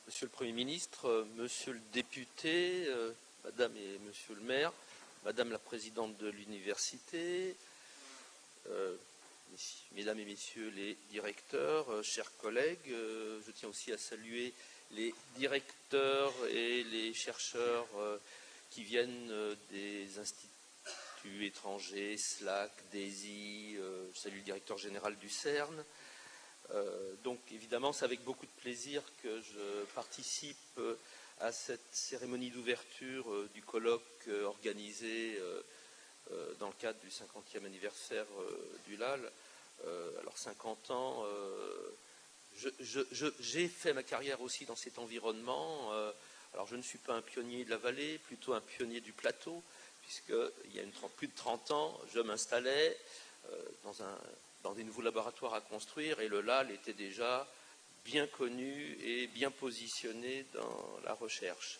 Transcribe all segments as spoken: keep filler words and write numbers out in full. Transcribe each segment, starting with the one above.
Monsieur le Premier ministre, euh, Monsieur le député, euh, Madame et Monsieur le maire, Madame la présidente de l'université, euh, Mesdames et Messieurs les directeurs, euh, chers collègues, euh, je tiens aussi à saluer les directeurs et les chercheurs euh, qui viennent euh, des instituts étrangers, SLAC, DESI, euh, je salue le directeur général du CERN. Euh, donc évidemment, c'est avec beaucoup de plaisir que je participe euh, à cette cérémonie d'ouverture euh, du colloque euh, organisé euh, euh, dans le cadre du cinquantième anniversaire euh, du L A L. Euh, alors cinquante ans, euh, je, je, je, j'ai fait ma carrière aussi dans cet environnement. Euh, alors je ne suis pas un pionnier de la vallée, plutôt un pionnier du plateau, puisqu'il y a une, plus de trente ans, je m'installais euh, dans un... dans des nouveaux laboratoires à construire, et le L A L était déjà bien connu et bien positionné dans la recherche.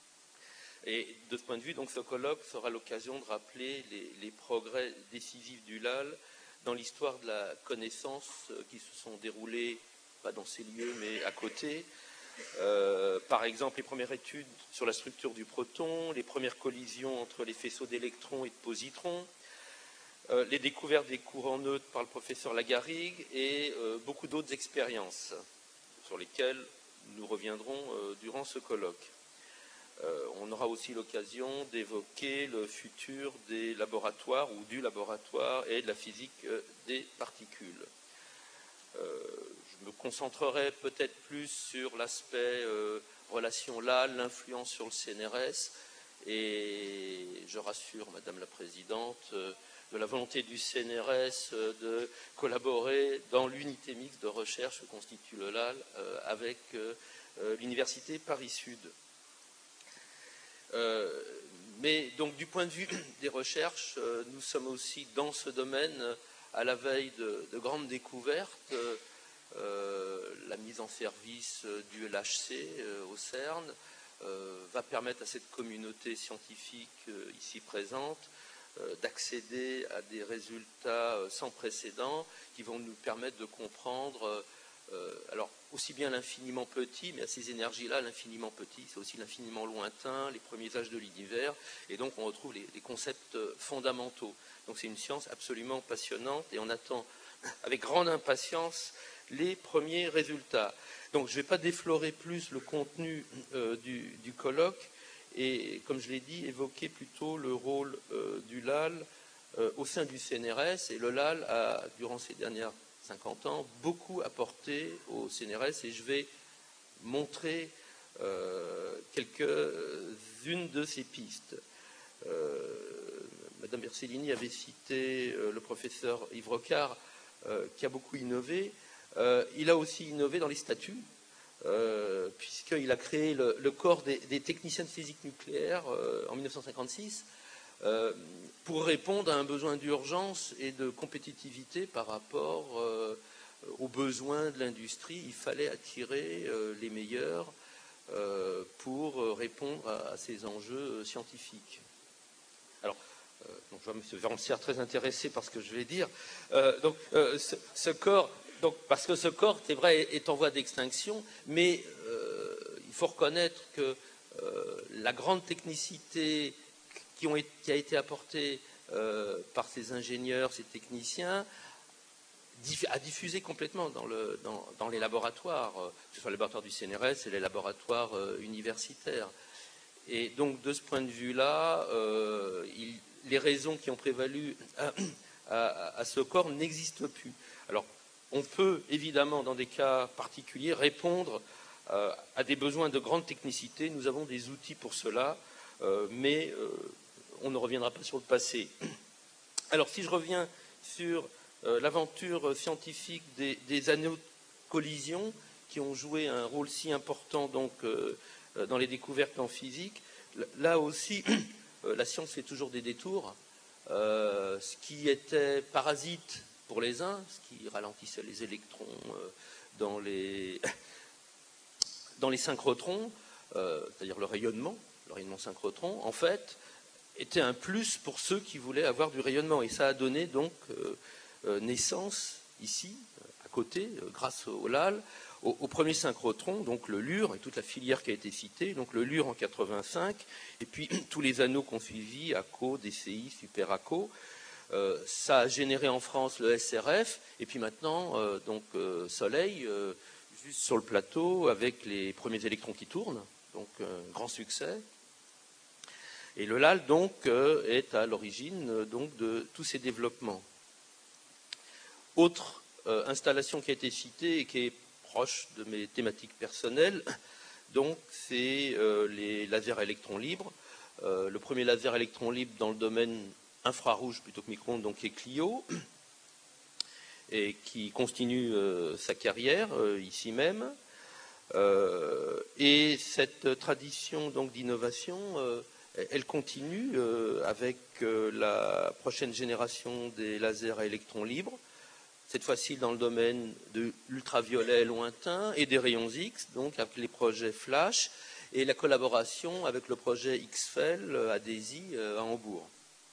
Et de ce point de vue, donc, ce colloque sera l'occasion de rappeler les, les progrès décisifs du L A L dans l'histoire de la connaissance qui se sont déroulés, pas dans ces lieux, mais à côté. Euh, par exemple, les premières études sur la structure du proton, les premières collisions entre les faisceaux d'électrons et de positrons, Euh, les découvertes des courants neutres par le professeur Lagarrigue et euh, beaucoup d'autres expériences sur lesquelles nous reviendrons euh, durant ce colloque. Euh, on aura aussi l'occasion d'évoquer le futur des laboratoires ou du laboratoire et de la physique euh, des particules. Euh, je me concentrerai peut-être plus sur l'aspect euh, relation L A L, l'influence sur le C N R S, et je rassure Madame la Présidente euh, de la volonté du C N R S euh, de collaborer dans l'unité mixte de recherche que constitue le L A L euh, avec euh, euh, l'Université Paris-Sud. Euh, mais donc du point de vue des recherches, euh, nous sommes aussi dans ce domaine euh, à la veille de, de grandes découvertes, euh, euh, la mise en service euh, du L H C euh, au CERN euh, va permettre à cette communauté scientifique euh, ici présente euh, d'accéder à des résultats euh, sans précédent qui vont nous permettre de comprendre euh, euh, alors aussi bien l'infiniment petit, mais à ces énergies-là, l'infiniment petit, c'est aussi l'infiniment lointain, les premiers âges de l'univers, et donc on retrouve les, les concepts fondamentaux. Donc c'est une science absolument passionnante, et on attend avec grande impatience les premiers résultats. Donc je ne vais pas déflorer plus le contenu euh, du, du colloque, et comme je l'ai dit, évoquer plutôt le rôle euh, du L A L euh, au sein du C N R S, et le L A L a, durant ces dernières cinquante ans, beaucoup apporté au C N R S, et je vais montrer euh, quelques-unes de ces pistes. Euh, Madame Bersellini avait cité euh, le professeur Yves Rocard, euh, qui a beaucoup innové. Euh, il a aussi innové dans les statuts, euh, puisqu'il a créé le, le corps des, des techniciens de physique nucléaire euh, en mille neuf cent cinquante-six, Euh, pour répondre à un besoin d'urgence et de compétitivité par rapport euh, aux besoins de l'industrie. Il fallait attirer euh, les meilleurs euh, pour répondre à, à ces enjeux scientifiques. Alors, euh, donc, je vois M. Vérancière très intéressé par ce que je vais dire. Euh, donc, euh, ce, ce corps, donc, parce que ce corps, c'est vrai, est en voie d'extinction, mais euh, il faut reconnaître que euh, la grande technicité Qui, ont, qui a été apporté euh, par ces ingénieurs, ces techniciens, a diffusé complètement dans, le, dans, dans les laboratoires, que ce soit les laboratoires du C N R S et les laboratoires euh, universitaires. Et donc, de ce point de vue-là, euh, il, les raisons qui ont prévalu à, à, à ce corps n'existent plus. Alors, on peut évidemment, dans des cas particuliers, répondre euh, à des besoins de grande technicité. Nous avons des outils pour cela, euh, mais euh, on ne reviendra pas sur le passé. Alors, si je reviens sur euh, l'aventure scientifique des, des anneaux de collision qui ont joué un rôle si important donc, euh, dans les découvertes en physique, là aussi, euh, la science fait toujours des détours. Euh, ce qui était parasite pour les uns, ce qui ralentissait les électrons euh, dans, les, dans les synchrotrons, euh, c'est-à-dire le rayonnement, le rayonnement synchrotron, en fait, était un plus pour ceux qui voulaient avoir du rayonnement. Et ça a donné donc euh, euh, naissance, ici, à côté, euh, grâce au L A L, au, au premier synchrotron, donc le Lur, et toute la filière qui a été citée, donc le Lur en quatre-vingt-cinq, et puis tous les anneaux qu'on suivi, ACO, D C I, Super ACO. Euh, ça a généré en France le S R F, et puis maintenant, euh, donc euh, Soleil, euh, juste sur le plateau, avec les premiers électrons qui tournent, donc euh, grand succès. Et le L A L, donc, euh, est à l'origine euh, donc de tous ces développements. Autre euh, installation qui a été citée et qui est proche de mes thématiques personnelles, donc, c'est euh, les lasers à électrons libres. Euh, le premier laser à électrons libres dans le domaine infrarouge plutôt que micro-ondes, donc, est Clio, et qui continue euh, sa carrière euh, ici même. Euh, et cette tradition donc d'innovation, euh, elle continue euh, avec euh, la prochaine génération des lasers à électrons libres, cette fois-ci dans le domaine de l'ultraviolet lointain et des rayons X, donc avec les projets Flash et la collaboration avec le projet X F E L à DESY à Hambourg.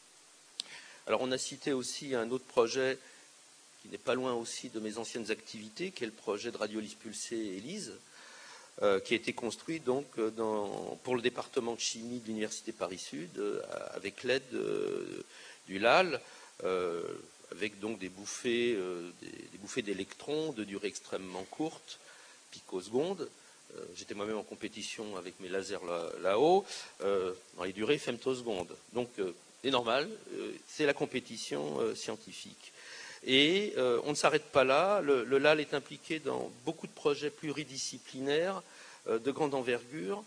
Alors on a cité aussi un autre projet qui n'est pas loin aussi de mes anciennes activités, qui est le projet de radiolyse pulsée ELISE, euh, qui a été construit donc dans, pour le département de chimie de l'Université Paris-Sud, euh, avec l'aide euh, du L A L, euh, avec donc des bouffées, euh, des, des bouffées d'électrons de durée extrêmement courte, picosecondes. Euh, J'étais moi-même en compétition avec mes lasers là-haut, là euh, dans les durées femtosecondes. Donc, euh, c'est normal, euh, c'est la compétition euh, scientifique. Et euh, on ne s'arrête pas là. Le, le L A L est impliqué dans beaucoup de projets pluridisciplinaires euh, de grande envergure.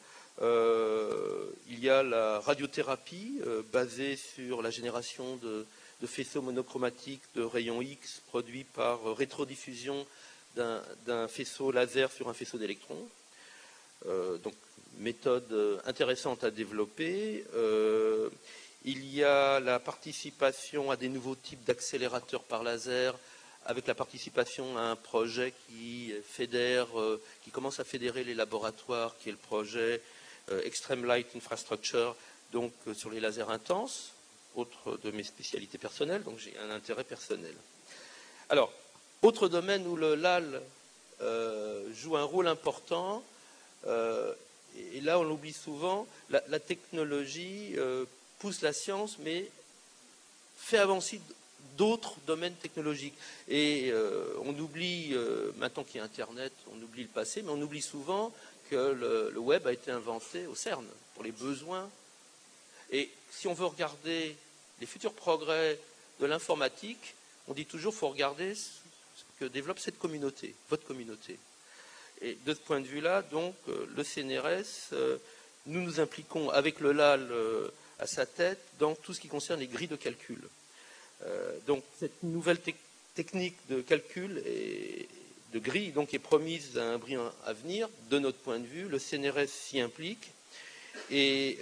Euh, il y a la radiothérapie euh, basée sur la génération de, de faisceaux monochromatiques de rayons X produits par euh, rétrodiffusion d'un faisceau laser sur un faisceau d'électrons. Euh, donc, méthode intéressante à développer. Euh, Il y a la participation à des nouveaux types d'accélérateurs par laser, avec la participation à un projet qui fédère, euh, qui commence à fédérer les laboratoires, qui est le projet euh, Extreme Light Infrastructure, donc euh, sur les lasers intenses, autre de mes spécialités personnelles, donc j'ai un intérêt personnel. Alors, autre domaine où le L A L euh, joue un rôle important, euh, et là on l'oublie souvent, la, la technologie euh, pousse la science, mais fait avancer d'autres domaines technologiques. Et euh, on oublie, euh, maintenant qu'il y a Internet, on oublie le passé, mais on oublie souvent que le, le web a été inventé au CERN pour les besoins. Et si on veut regarder les futurs progrès de l'informatique, on dit toujours qu'il faut regarder ce que développe cette communauté, votre communauté. Et de ce point de vue-là, donc, le C N R S, euh, nous nous impliquons avec le L A L euh, à sa tête dans tout ce qui concerne les grilles de calcul. Euh, donc cette nouvelle te technique de calcul et de grille donc, est promise à un brillant avenir. De notre point de vue, le C N R S s'y implique et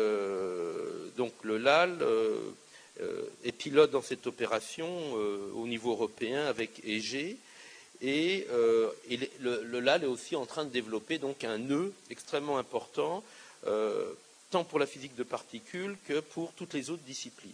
euh, donc le L A L euh, euh, est pilote dans cette opération euh, au niveau européen avec E G. Et, euh, et le, le L A L est aussi en train de développer donc un nœud extrêmement important, euh, tant pour la physique de particules que pour toutes les autres disciplines.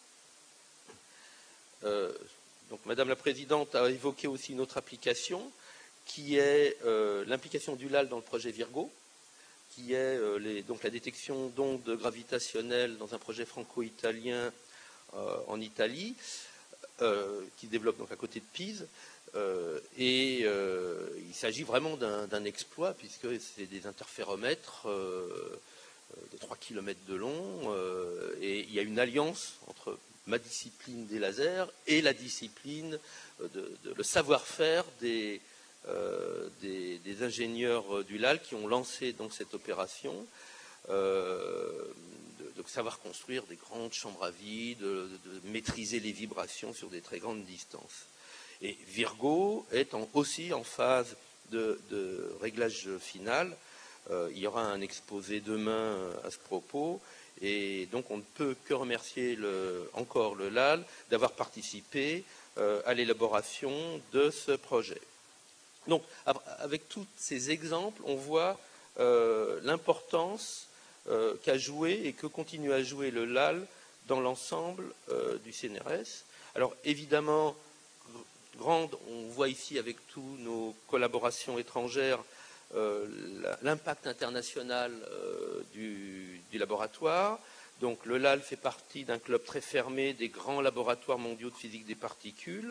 Euh, donc, Madame la Présidente a évoqué aussi une autre application, qui est euh, l'implication du L A L dans le projet Virgo, qui est euh, les, donc la détection d'ondes gravitationnelles dans un projet franco-italien euh, en Italie, euh, qui se développe donc à côté de Pise. Euh, et euh, il s'agit vraiment d'un exploit, puisque c'est des interféromètres euh, de trois kilomètres de long, euh, et il y a une alliance entre ma discipline des lasers et la discipline, de, de, le savoir-faire des, euh, des, des ingénieurs du L A L qui ont lancé donc cette opération, euh, de, de savoir construire des grandes chambres à vide, de, de maîtriser les vibrations sur des très grandes distances. Et Virgo est en, aussi en phase de, de réglage final. Euh, il y aura un exposé demain à ce propos. Et donc on ne peut que remercier le, encore le L A L d'avoir participé euh, à l'élaboration de ce projet. Donc avec tous ces exemples, on voit euh, l'importance euh, qu'a joué et que continue à jouer le L A L dans l'ensemble euh, du C N R S. Alors évidemment, grande. On voit ici avec tous nos collaborations étrangères euh, l'impact international euh, du, du laboratoire. Donc le L A L fait partie d'un club très fermé des grands laboratoires mondiaux de physique des particules.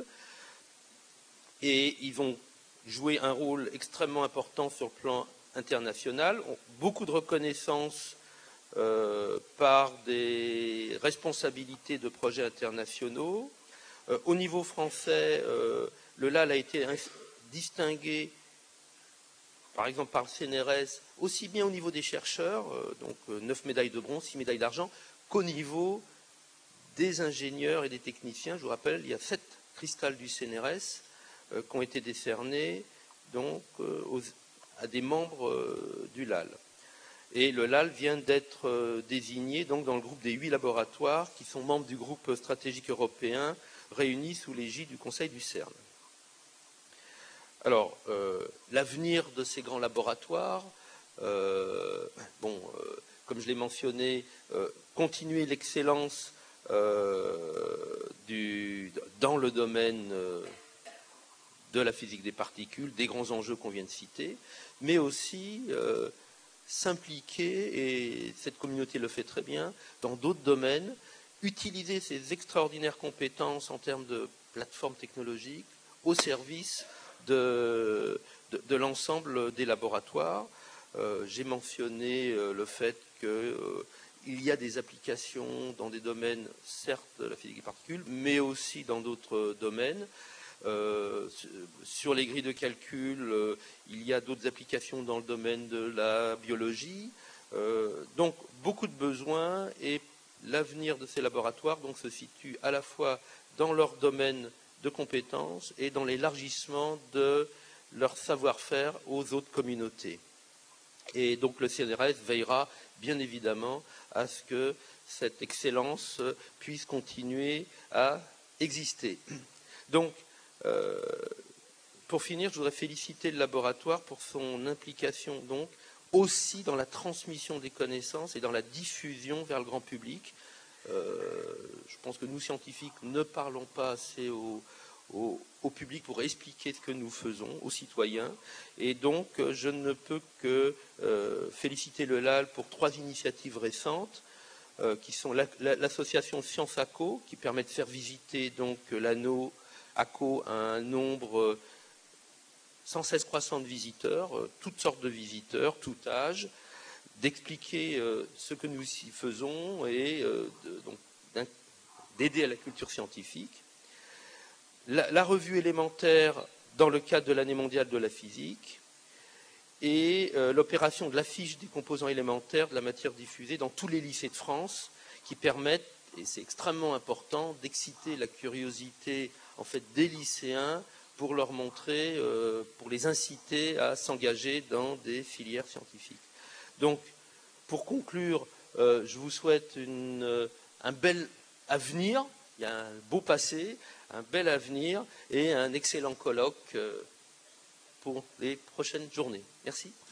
Et ils vont jouer un rôle extrêmement important sur le plan international. Beaucoup de reconnaissance euh, par des responsabilités de projets internationaux. Euh, au niveau français, euh, le L A L a été distingué, par exemple par le C N R S, aussi bien au niveau des chercheurs, euh, donc euh, neuf médailles de bronze, six médailles d'argent, qu'au niveau des ingénieurs et des techniciens. Je vous rappelle, il y a sept cristals du C N R S euh, qui ont été décernés donc, euh, aux, à des membres euh, du L A L. Et le L A L vient d'être euh, désigné donc, dans le groupe des huit laboratoires qui sont membres du groupe stratégique européen réunis sous l'égide du Conseil du CERN. Alors, euh, l'avenir de ces grands laboratoires, euh, bon, euh, comme je l'ai mentionné, euh, continuer l'excellence euh, dans le domaine euh, de la physique des particules, des grands enjeux qu'on vient de citer, mais aussi euh, s'impliquer, et cette communauté le fait très bien, dans d'autres domaines, utiliser ces extraordinaires compétences en termes de plateformes technologiques au service de, de, de l'ensemble des laboratoires. Euh, j'ai mentionné euh, le fait qu'il euh, y a des applications dans des domaines, certes, de la physique des particules, mais aussi dans d'autres domaines. Euh, sur les grilles de calcul, euh, il y a d'autres applications dans le domaine de la biologie. Euh, donc, beaucoup de besoins, et l'avenir de ces laboratoires donc, se situe à la fois dans leur domaine de compétences et dans l'élargissement de leur savoir-faire aux autres communautés. Et donc le C N R S veillera bien évidemment à ce que cette excellence puisse continuer à exister. Donc, euh, pour finir, je voudrais féliciter le laboratoire pour son implication donc aussi dans la transmission des connaissances et dans la diffusion vers le grand public. Euh, je pense que nous, scientifiques, ne parlons pas assez au, au, au public pour expliquer ce que nous faisons aux citoyens. Et donc, je ne peux que euh, féliciter le L A L pour trois initiatives récentes, euh, qui sont l'association Science ACO, qui permet de faire visiter donc l'anneau ACO à un nombre sans cesse croissant de visiteurs, euh, toutes sortes de visiteurs, tout âge, d'expliquer euh, ce que nous y faisons et euh, d'aider à la culture scientifique. La, la revue élémentaire dans le cadre de l'année mondiale de la physique et euh, l'opération de l'affiche des composants élémentaires de la matière diffusée dans tous les lycées de France qui permettent, et c'est extrêmement important, d'exciter la curiosité en fait, des lycéens pour leur montrer, euh, pour les inciter à s'engager dans des filières scientifiques. Donc, pour conclure, euh, je vous souhaite une, euh, un bel avenir, il y a un beau passé, un bel avenir et un excellent colloque euh, pour les prochaines journées. Merci.